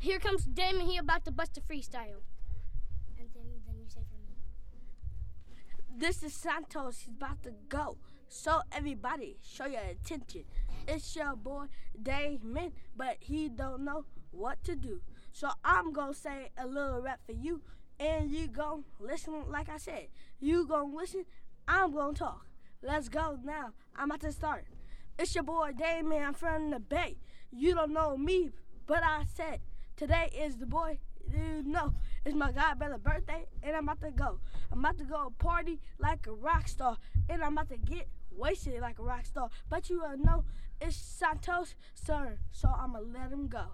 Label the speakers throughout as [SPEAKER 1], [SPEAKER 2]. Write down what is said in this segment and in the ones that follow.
[SPEAKER 1] Here comes Damon, he about to bust a freestyle. And then you say for me.
[SPEAKER 2] This is Santos, he's about to go. So everybody, show your attention. It's your boy Damon, but he don't know what to do. So I'm gonna say a little rap for you, and you gonna listen like I said. You gonna listen, I'm gonna talk. Let's go now, I'm about to start. It's your boy Damon, I'm from the Bay. You don't know me, but I said, today is the boy, you know. It's my god brother's birthday, and I'm about to go. I'm about to go party like a rock star, and I'm about to get wasted like a rock star. But you know it's Santos' turn, so I'ma let him go.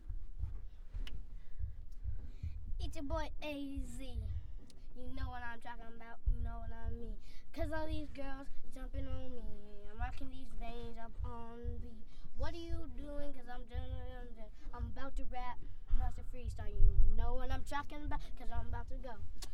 [SPEAKER 1] It's your boy AZ. You know what I'm talking about, you know what I mean. Cause all these girls jumping on me. I'm rocking these veins up on me. What are you doing? Cause I'm about to rap, about to freestyle. You know what I'm talking about, cause I'm about to go.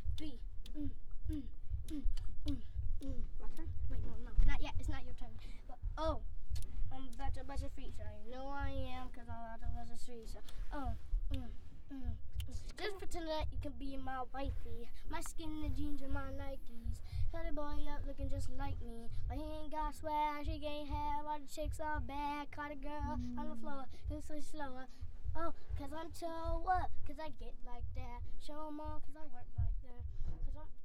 [SPEAKER 1] My turn? Wait, no, not yet. It's not your turn. But, I'm about to bust a freestyle. You know I am, cause I'm about to bust a freestyle. Just for tonight, you can be my wifey. My skin, the jeans, and my Nikes. Got a boy up looking just like me, but he ain't got swag, she can't have all the chicks all bad. Caught a girl on the floor, it's so slower. Oh, cause I'm so what? Cause I get like that. Show 'em all, cause I work like that. Cause I'm